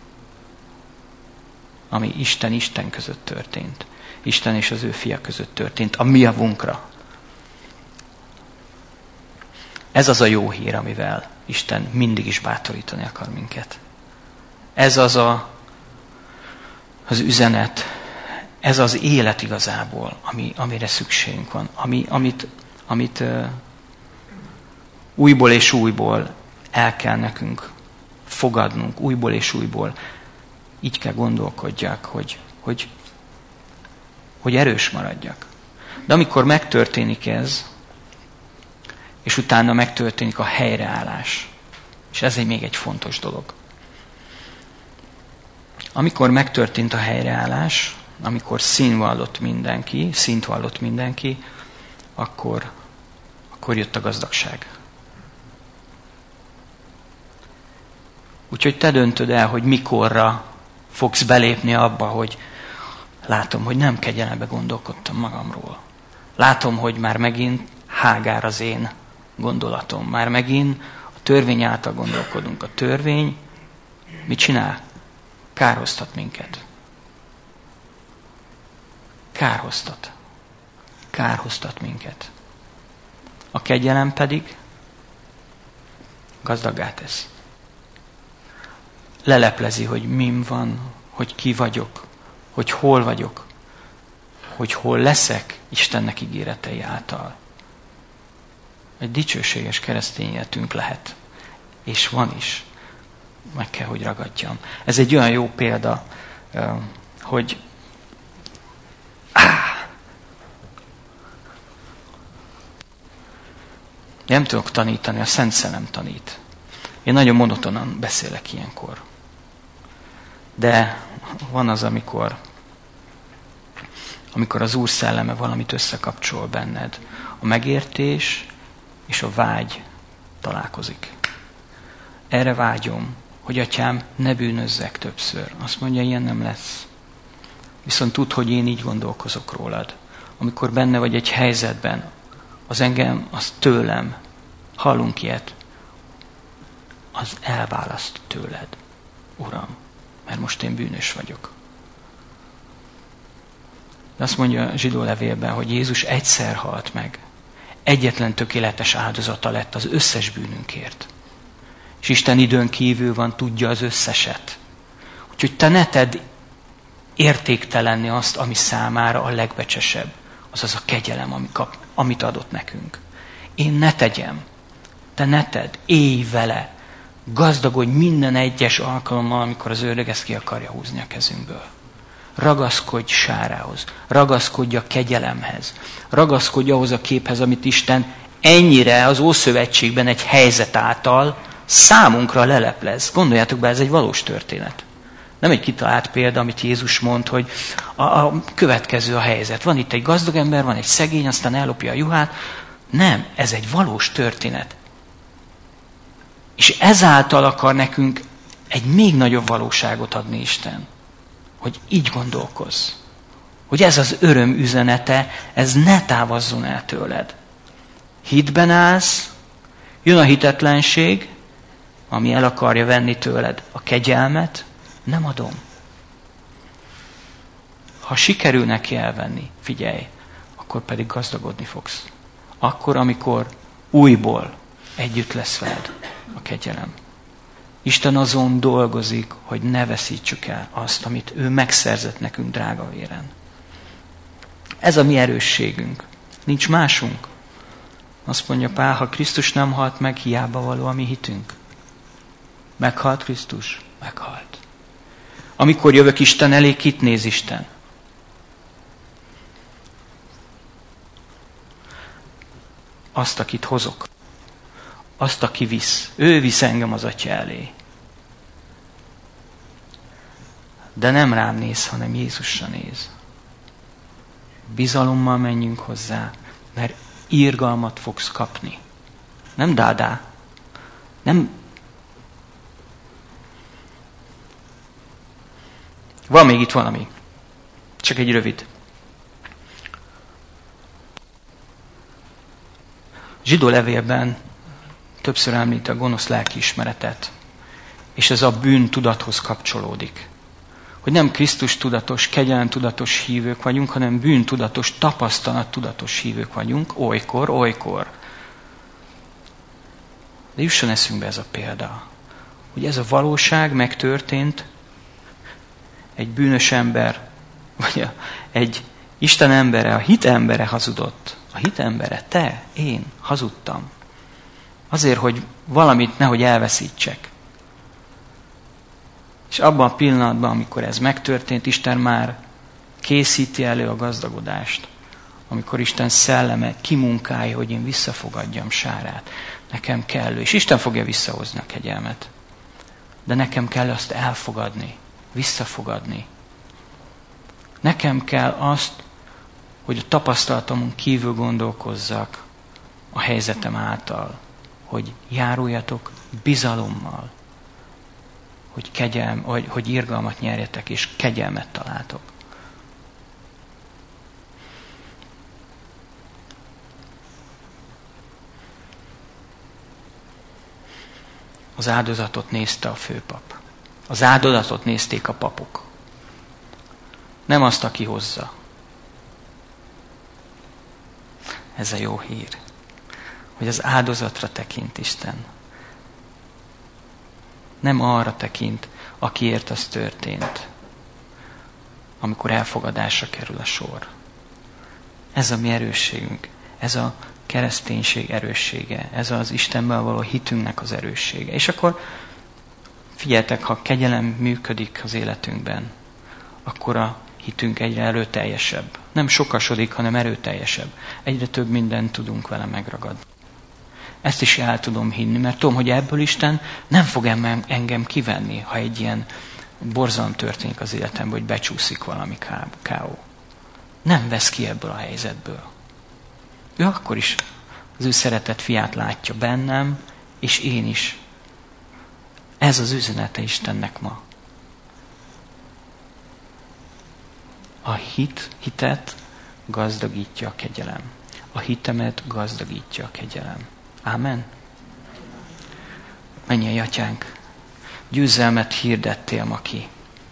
Speaker 1: ami Isten Isten között történt. Isten és az ő fia között történt, a mi javunkra. Ez az a jó hír, amivel Isten mindig is bátorítani akar minket. Ez az a, az üzenet, ez az élet igazából, ami, amire szükségünk van, ami, amit, amit uh, újból és újból el kell nekünk fogadnunk, újból és újból. Így kell gondolkodjak, hogy, hogy, hogy erős maradjak. De amikor megtörténik ez, és utána megtörténik a helyreállás, és ez egy még egy fontos dolog. Amikor megtörtént a helyreállás, amikor színvallott mindenki, szint vallott mindenki, akkor, akkor jött a gazdagság. Úgyhogy te döntöd el, hogy mikorra fogsz belépni abba, hogy látom, hogy nem kegyelembe gondolkodtam magamról. Látom, hogy már megint Hágár az én gondolatom. Már megint a törvény által gondolkodunk. A törvény mit csinál? Kárhoztat minket. Kárhoztat. Kárhoztat minket. A kegyelem pedig gazdaggá tesz. Leleplezi, hogy mim van, hogy ki vagyok, hogy hol vagyok, hogy hol leszek Istennek ígéretei által. egy dicsőséges keresztény életünk lehet. És van is. Meg kell, hogy ragadjam. Ez egy olyan jó példa, hogy nem tudok tanítani, a Szent Szellem tanít. Én nagyon monotonan beszélek ilyenkor. De van az, amikor, amikor az Úr szelleme valamit összekapcsol benned. A megértés és a vágy találkozik. Erre vágyom, hogy atyám, ne bűnözzek többször. Azt mondja, ilyen nem lesz. Viszont tudd, hogy én így gondolkozok rólad. Amikor benne vagy egy helyzetben, az engem, az tőlem, hallunk ilyet, az elválaszt tőled, Uram, mert most én bűnös vagyok. De azt mondja a zsidó levélben, hogy Jézus egyszer halt meg. Egyetlen tökéletes áldozata lett az összes bűnünkért. És Isten időn kívül van, tudja az összeset. Úgyhogy te ne tedd értéktelenni azt, ami számára a legbecsesebb. Azaz a kegyelem, ami kap, amit adott nekünk. Én ne tegyem. Te ne tedd. Élj vele. Gazdagodj minden egyes alkalommal, amikor az ördög ezt ki akarja húzni a kezünkből. Ragaszkodj sárához. Ragaszkodj a kegyelemhez. Ragaszkodj ahhoz a képhez, amit Isten ennyire az Ószövetségben egy helyzet által számunkra leleplez. Gondoljátok be, ez egy valós történet. Nem egy kitalált példa, amit Jézus mond, hogy a, a következő a helyzet. Van itt egy gazdag ember, van egy szegény, aztán ellopja a juhát. Nem, ez egy valós történet. És ezáltal akar nekünk egy még nagyobb valóságot adni Isten. Hogy így gondolkozz. Hogy ez az öröm üzenete, ez ne távazzon el tőled. Hitben állsz, jön a hitetlenség, ami el akarja venni tőled a kegyelmet, nem adom. Ha sikerül neki elvenni, figyelj, akkor pedig gazdagodni fogsz. Akkor, amikor újból együtt lesz veled a kegyelem. Isten azon dolgozik, hogy ne veszítsük el azt, amit ő megszerzett nekünk drága véren. Ez a mi erősségünk. Nincs másunk. Azt mondja Pál, ha Krisztus nem halt meg, hiába való a mi hitünk. Meghalt Krisztus? Meghalt. Amikor jövök Isten elé, kit néz Isten? Azt, akit hozok. Azt, aki visz. Ő visz engem az Atya elé. De nem rám néz, hanem Jézusra néz. Bizalommal menjünk hozzá, mert irgalmat fogsz kapni. Nem dádá. Nem. Van még itt valami. Csak egy rövid. Zsidó levélben többször említ a gonosz lelkiismeretet, és ez a bűn tudathoz kapcsolódik. Hogy nem Krisztus tudatos, kegyelem tudatos hívők vagyunk, hanem bűn tudatos, tapasztalat tudatos hívők vagyunk, olykor, olykor. De jusson eszünkbe ez a példa, hogy ez a valóság megtörtént, egy bűnös ember, vagy a, egy Isten embere, a hit embere hazudott. A hit embere, te, én hazudtam. Azért, hogy valamit nehogy elveszítsek. És abban a pillanatban, amikor ez megtörtént, Isten már készíti elő a gazdagodást. Amikor Isten szelleme kimunkálja, hogy én visszafogadjam sárát. Nekem kellő. És Isten fogja visszahozni a kegyelmet. De nekem kell azt elfogadni. Visszafogadni. Nekem kell azt, hogy a tapasztalatomon kívül gondolkozzak a helyzetem által. Hogy járuljatok bizalommal. Hogy, kegyelm, hogy, hogy irgalmat nyerjetek, és kegyelmet találtok. Az áldozatot nézte a főpap. Az áldozatot nézték a papok. Nem azt, aki hozza. Ez a jó hír. Hogy az áldozatra tekint Isten. Nem arra tekint, akiért az történt, amikor elfogadásra kerül a sor. Ez a mi erősségünk. Ez a kereszténység erőssége. Ez az Istenben való hitünknek az erőssége. És akkor figyeljetek, ha kegyelem működik az életünkben, akkor a hitünk egyre erőteljesebb. Nem sokasodik, hanem erőteljesebb. Egyre több mindent tudunk vele megragadni. Ezt is el tudom hinni, mert tudom, hogy ebből Isten nem fog engem kivenni, ha egy ilyen borzalom történik az életemben, hogy becsúszik valami káó. Nem vesz ki ebből a helyzetből. Ő akkor is az ő szeretett fiát látja bennem, és én is. Ez az üzenete Istennek ma. A hit, hitet gazdagítja a kegyelem. A hitemet gazdagítja a kegyelem. Ámen? Mennyei Atyánk, győzelmet hirdettél ma ki.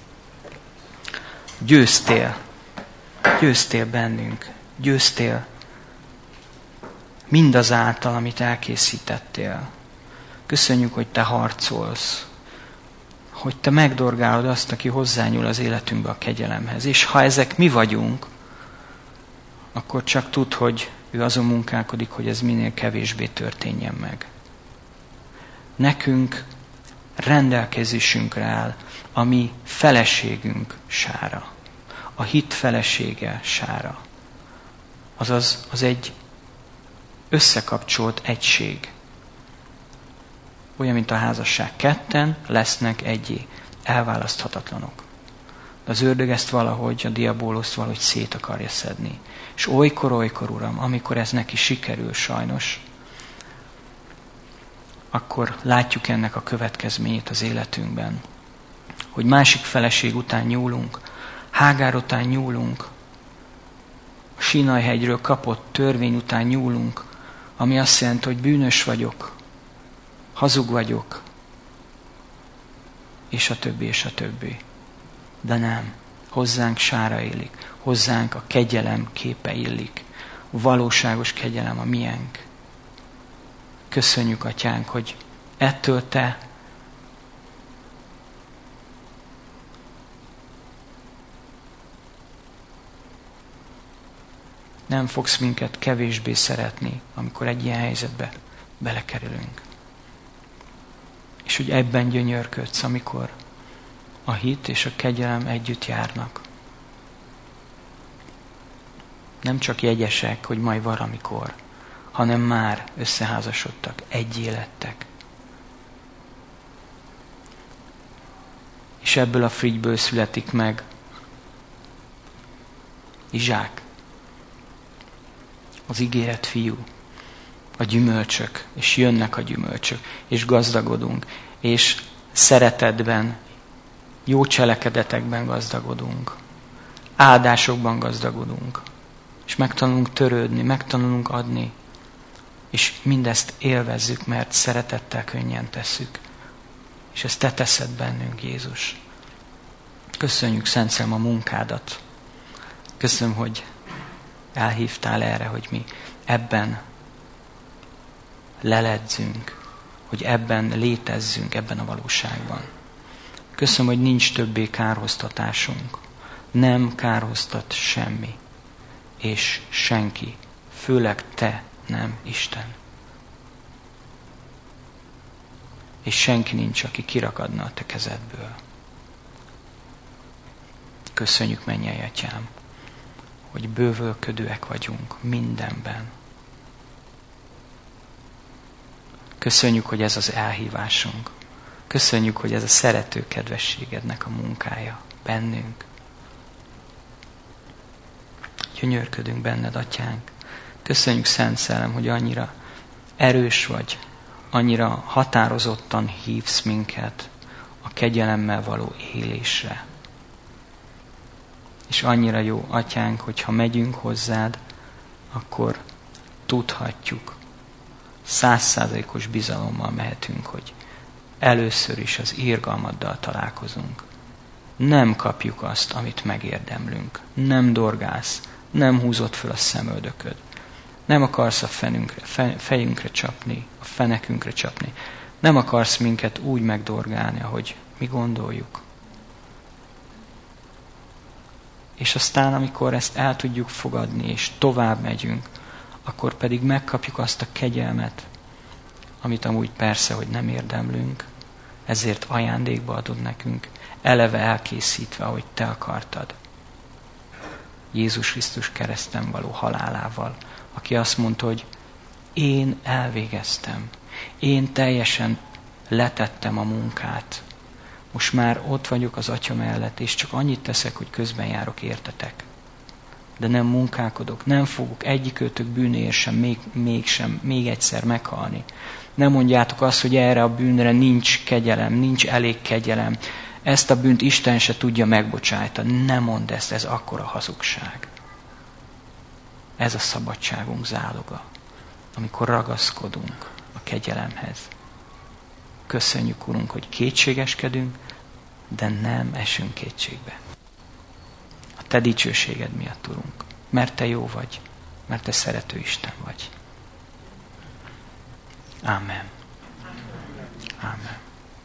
Speaker 1: Győztél. Győztél bennünk. Győztél mindazáltal, amit elkészítettél. Köszönjük, hogy te harcolsz. Hogy te megdorgálod azt, aki hozzányúl az életünkbe a kegyelemhez. És ha ezek mi vagyunk, akkor csak tudd, hogy ő azon munkálkodik, hogy ez minél kevésbé történjen meg. Nekünk rendelkezésünkre áll a mi feleségünk sára. A hit felesége sára. Azaz, az egy összekapcsolt egység. Olyan, mint a házasság. Ketten lesznek egyé. Elválaszthatatlanok. De az ördög ezt valahogy, a diabólosz valahogy szét akarja szedni. És olykor, olykor, Uram, amikor ez neki sikerül sajnos, akkor látjuk ennek a következményét az életünkben. Hogy másik feleség után nyúlunk, Hágár után nyúlunk, a Sínai-hegyről kapott törvény után nyúlunk, ami azt jelenti, hogy bűnös vagyok, hazug vagyok, és a többi, és a többi. De nem, hozzánk sára illik, hozzánk a kegyelem képe illik, a valóságos kegyelem a miénk. Köszönjük, Atyánk, hogy ettől te nem fogsz minket kevésbé szeretni, amikor egy ilyen helyzetbe belekerülünk. És hogy ebben gyönyörködsz, amikor a hit és a kegyelem együtt járnak. Nem csak jegyesek, hogy majd valamikor, hanem már összeházasodtak, egyé lettek. És ebből a frigyből születik meg Izsák, az ígéret fiú, a gyümölcsök, és jönnek a gyümölcsök, és gazdagodunk, és szeretetben, jó cselekedetekben gazdagodunk, áldásokban gazdagodunk, és megtanulunk törődni, megtanulunk adni, és mindezt élvezzük, mert szeretettel könnyen tesszük. És ezt te teszed bennünk, Jézus. Köszönjük, Szent Szellem, a munkádat. Köszönöm, hogy elhívtál erre, hogy mi ebben leledzünk, hogy ebben létezzünk, ebben a valóságban. Köszönöm, hogy nincs többé kárhoztatásunk. Nem kárhoztat semmi. És senki. Főleg te nem, Isten. És senki nincs, aki kirakadna a te kezedből. Köszönjük, mennyei Atyám, hogy bővölködőek vagyunk mindenben. Köszönjük, hogy ez az elhívásunk. Köszönjük, hogy ez a szerető kedvességednek a munkája bennünk. Gyönyörködünk benned, Atyánk. Köszönjük, Szent Szellem, hogy annyira erős vagy, annyira határozottan hívsz minket a kegyelemmel való élésre. És annyira jó, Atyánk, hogyha megyünk hozzád, akkor tudhatjuk, százszázalékos bizalommal mehetünk, hogy először is az irgalmaddal találkozunk. Nem kapjuk azt, amit megérdemlünk. Nem dorgálsz, nem húzod föl a szemöldököd. Nem akarsz a fenünkre, fejünkre csapni, a fenekünkre csapni. Nem akarsz minket úgy megdorgálni, ahogy mi gondoljuk. És aztán, amikor ezt el tudjuk fogadni, és tovább megyünk, akkor pedig megkapjuk azt a kegyelmet, amit amúgy persze, hogy nem érdemlünk, ezért ajándékba adod nekünk, eleve elkészítve, ahogy te akartad. Jézus Krisztus kereszten való halálával, aki azt mondta, hogy én elvégeztem, én teljesen letettem a munkát, most már ott vagyok az Atya mellett, és csak annyit teszek, hogy közben járok értetek. De nem munkálkodok, nem fogok egyikőtök bűnéért sem, még, mégsem, még egyszer meghalni. Nem mondjátok azt, hogy erre a bűnre nincs kegyelem, nincs elég kegyelem. Ezt a bűnt Isten se tudja megbocsájtani. Ne mondd ezt, ez akkora hazugság. Ez a szabadságunk záloga, amikor ragaszkodunk a kegyelemhez. Köszönjük, Urunk, hogy kétségeskedünk, de nem esünk kétségbe. A te dicsőséged miatt, Urunk, mert te jó vagy, mert te szerető Isten vagy. Ámen. Ámen.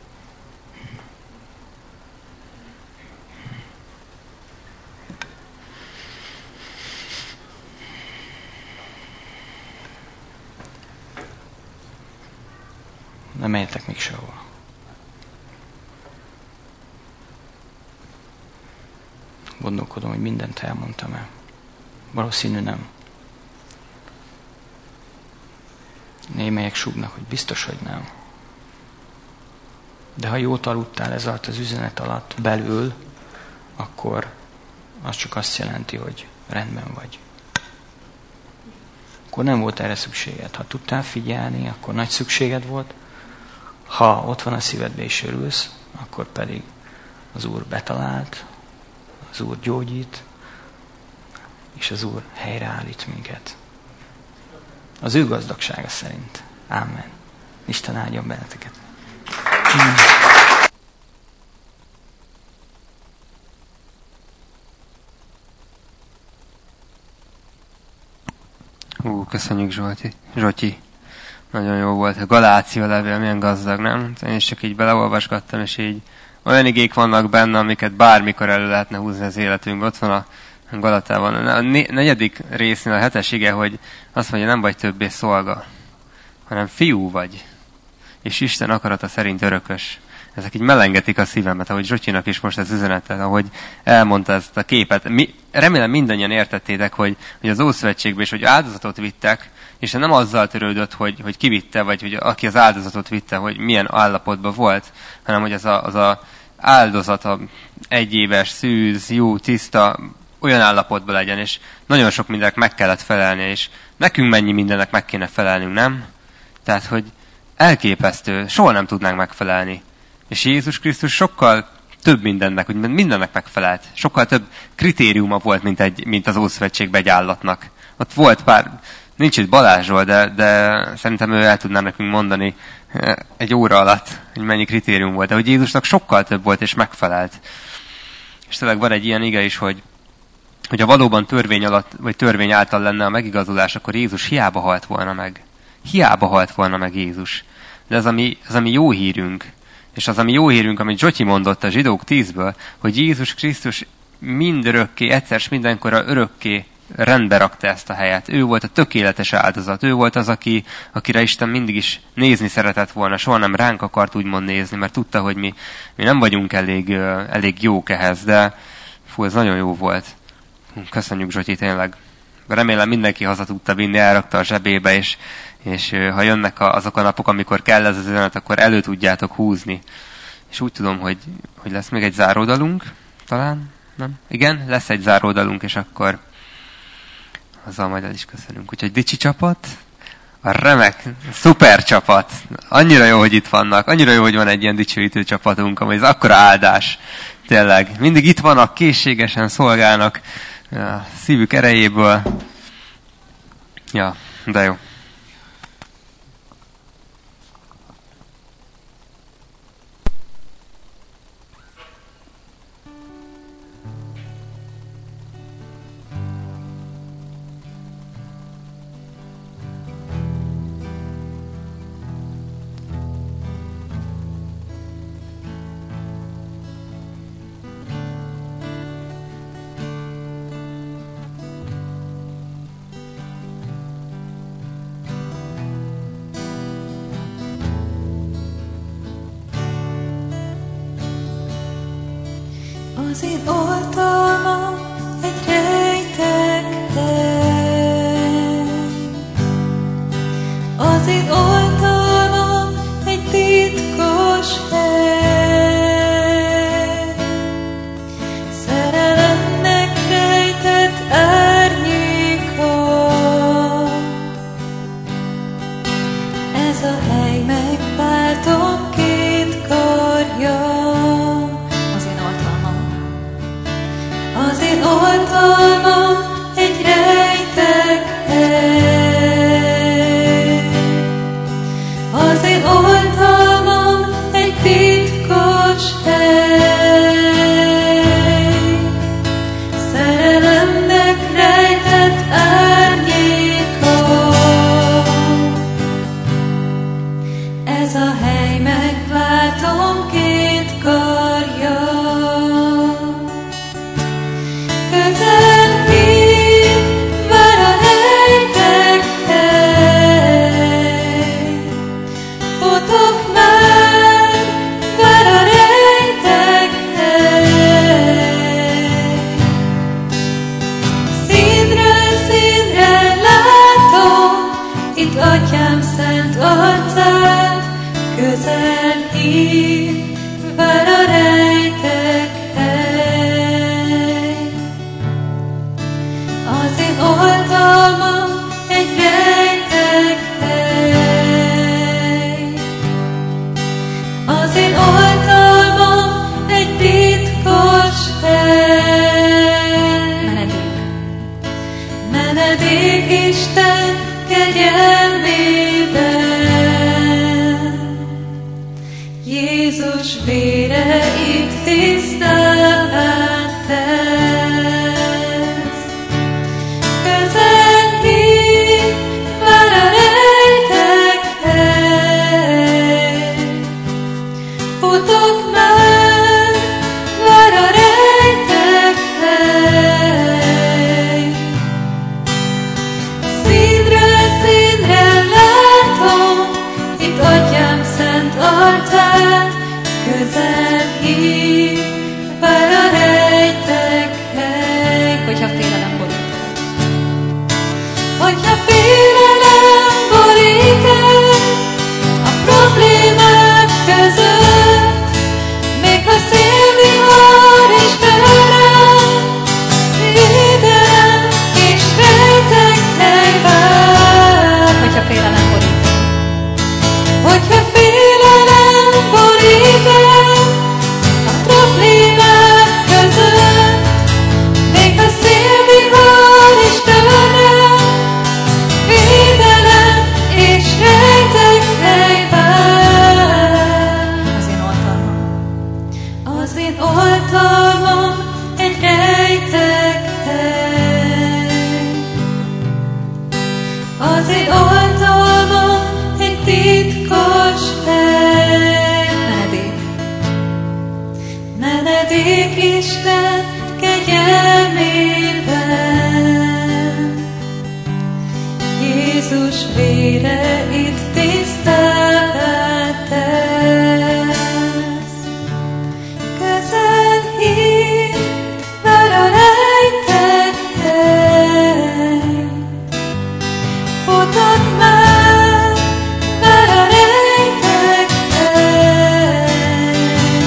Speaker 1: Nem menjetek még sehova. Gondolkodom, hogy mindent elmondtam-e. Valószínű nem. Némelyek súgnak, hogy biztos, hogy nem. De ha jót aludtál ez alatt az üzenet alatt belül, akkor az csak azt jelenti, hogy rendben vagy. Akkor nem volt erre szükséged. Ha tudtál figyelni, akkor nagy szükséged volt. Ha ott van a szívedbe és örülsz, akkor pedig az Úr betalált, az Úr gyógyít, és az Úr helyreállít minket. Az ő gazdagsága szerint. Ámen. Isten áldjon benneteket.
Speaker 2: Hú, köszönjük Zsolti. Zsotyi. Nagyon jó volt. A Galácia levél milyen gazdag, nem? Én is csak így beleolvasgattam, és így olyan igék vannak benne, amiket bármikor elő lehetne húzni az életünkbe. Ott van a Galatában. A negyedik résznél a hetes ige, hogy azt mondja, nem vagy többé szolga, hanem fiú vagy, és Isten akarata szerint örökös. Ezek így melengetik a szívemet, ahogy Zsotyinak is most az üzenetet, ahogy elmondta ezt a képet. Mi, remélem mindannyian értettétek, hogy, hogy az Ószövetségben is, hogy áldozatot vittek, és nem azzal törődött, hogy, hogy ki vitte, vagy hogy aki az áldozatot vitte, hogy milyen állapotban volt, hanem hogy az a, az a áldozat, a egyéves, szűz, jó, tiszta, olyan állapotban legyen, és nagyon sok mindennek meg kellett felelni, és nekünk mennyi mindennek meg kéne felelnünk, nem? Tehát, hogy elképesztő, soha nem tudnánk megfelelni. És Jézus Krisztus sokkal több mindennek, hogy mindennek megfelelt. Sokkal több kritériuma volt, mint, egy, mint az Ószövetségben egy állatnak. Ott volt pár, nincs itt Balázsról, de, de szerintem ő el tudná nekünk mondani egy óra alatt, hogy mennyi kritérium volt. De hogy Jézusnak sokkal több volt, és megfelelt. És tényleg van egy ilyen ige is, hogy hogyha valóban törvény alatt, vagy törvény által lenne a megigazulás, akkor Jézus hiába halt volna meg. Hiába halt volna meg Jézus. De ez ami, ez ami jó hírünk, és az ami jó hírünk, amit Zsotyi mondott a Zsidók tízből, hogy Jézus Krisztus mindörökké, egyszer s mindenkorra örökké rendbe rakta ezt a helyet. Ő volt a tökéletes áldozat. Ő volt az, aki, akire Isten mindig is nézni szeretett volna. Soha nem ránk akart úgymond nézni, mert tudta, hogy mi, mi nem vagyunk elég, elég jók ehhez, de fú, ez nagyon jó volt. Köszönjük, Zsotyi, tényleg. Remélem mindenki haza tudta vinni, elrakta a zsebébe, és, és ha jönnek azok a napok, amikor kell ez az üzenet, akkor elő tudjátok húzni. És úgy tudom, hogy, hogy lesz még egy záródalunk, talán? Nem? Igen, lesz egy záródalunk, és akkor azzal majd el is köszönünk. Úgyhogy dicsi csapat, a remek, szuper csapat. Annyira jó, hogy itt vannak, annyira jó, hogy van egy ilyen dicsőítő csapatunk, amely ez akkora áldás. Tényleg, mindig itt vannak, készségesen szolgálnak, a szívük erejéből. Ja, de jó.
Speaker 3: Az én oltalmam egy rejtek hely. Az én oltalmam egy titkos hely. Szerelemnek rejtett árnyéka. Ez a hely megváltom két karjam. Az én oltalmam. Az én oltalmam egy rejtek hely. Az én oltalmam egy titkos hely. Szerelemnek rejtett árnyéka. Ez a hely megváltom két karjam. Közel hív, vár a rejtek hely. Futok már, vár a rejtek hely. Színről színre látom, itt Atyám szent arcát. Közel hív, vár a rejtek hely. Az én oltalmam egy rejtek hely. Az én oltalmam egy titkos hely. Menedék. Menedék Isten kegyelmében. Jézus vére itt tisztává tesz. Közel hív, vár a rejtek hely. Futok már, vár a rejtek hely. Színről színre látom, itt Atyám szent arcát. Közel hív, vár a rejtek hely. Hogyha félelem borít el. Hogyha félelem borít el a problémák között, még ha szélvihar is törel, védelem és rejtek hely vár. Hogyha félelem borít el. Hogyha félelem borít el a problémák között, még ha szélvihar is törel, védelem és rejtek hely vár. Az én oltalmam. Az én oltalmam egy rejtek hely. Az én oltalmam egy titkos hely. Menedék. Menedék Isten kegyelmében. Jézus vére itt tisztává tesz. Közel hív, vár a rejtek hely. Futok már, vár a rejtek hely.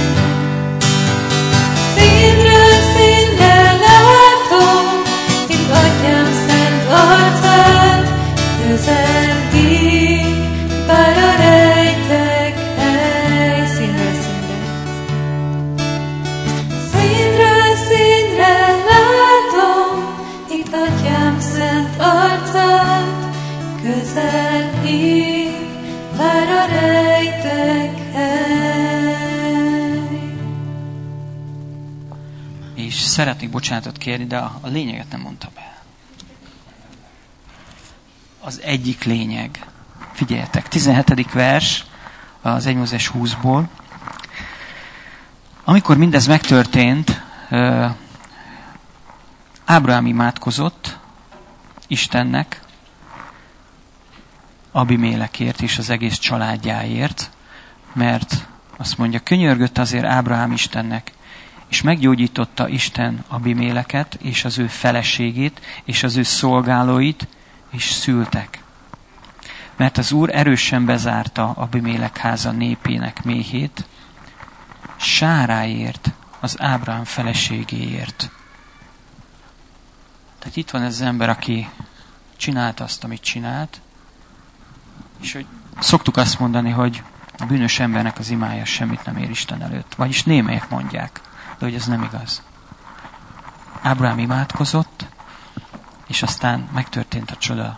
Speaker 3: Színről színre látom, itt Atyám szent arcát. Közel hív, vár a rejtek hely. Színről színre. Színről színre látom, itt Atyám szent arcát. Közel hív, vár a rejtek hely.
Speaker 1: És szeretnék bocsánatot kérni, de a lényeget nem mondtam el. Az egyik lényeg. Figyeljetek, tizenhetedik vers az egy Mózes húszból. Amikor mindez megtörtént, Ábrahám imádkozott Istennek, Abimélekért és az egész családjáért, mert azt mondja, könyörgött azért Ábrahám Istennek, És meggyógyította Isten Abiméleket, és az ő feleségét, és az ő szolgálóit, és szültek. Mert az Úr erősen bezárta Abimélek háza népének méhét, Sáráért, az Ábrahám feleségéért. Tehát itt van ez az ember, aki csinálta azt, amit csinált, és hogy szoktuk azt mondani, hogy a bűnös embernek az imája semmit nem ér Isten előtt. Vagyis némelyek mondják, de hogy ez nem igaz. Ábrahám imádkozott, és aztán megtörtént a csoda.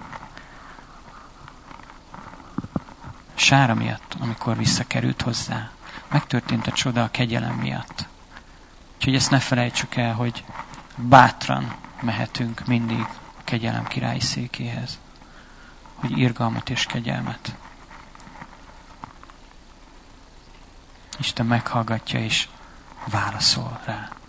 Speaker 1: Sára miatt, amikor visszakerült hozzá. Megtörtént a csoda a kegyelem miatt. Úgyhogy ezt ne felejtsük el, hogy bátran mehetünk mindig a kegyelem királyi székéhez. Hogy irgalmat és kegyelmet. Isten meghallgatja és válaszol rá.